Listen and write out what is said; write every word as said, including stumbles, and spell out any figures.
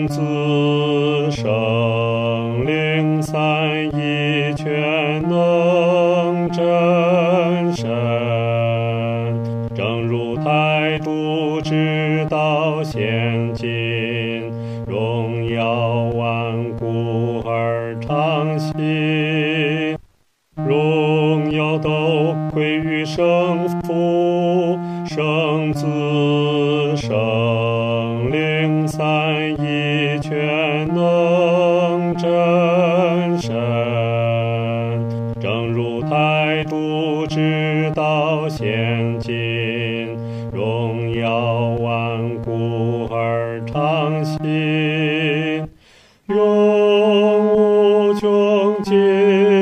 圣子圣灵三一全能真神，正如太初直到现今，荣耀万古而常新，荣耀都归于圣父、圣子、圣灵三一全能真神，正如太初直到现今，荣耀万古而常新，永无穷尽。